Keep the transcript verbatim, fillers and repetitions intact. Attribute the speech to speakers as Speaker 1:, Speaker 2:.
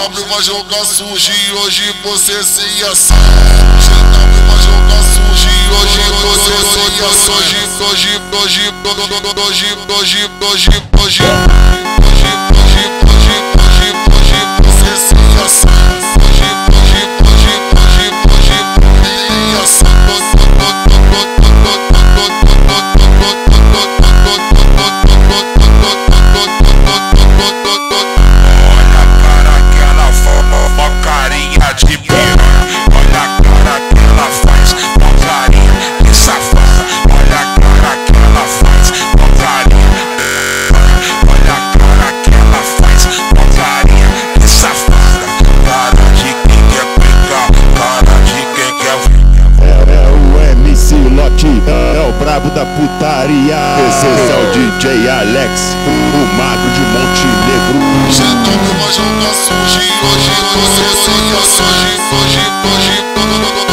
Speaker 1: W vai jogar sujo e hoje você sem ação. G W vai jogar sujo e hoje você sem ação. Hoje, hoje, hoje, hoje, hoje, hoje, hoje, hoje, hoje, hoje, hoje, você sem ação. Hoje, hoje, hoje, hoje, hoje, sem ação.
Speaker 2: É o brabo da putaria. Esse é o D J Alex, o magro de Montenegro.
Speaker 1: G W vai jogar sujo e hoje você sem ação. Hoje, hoje, hoje,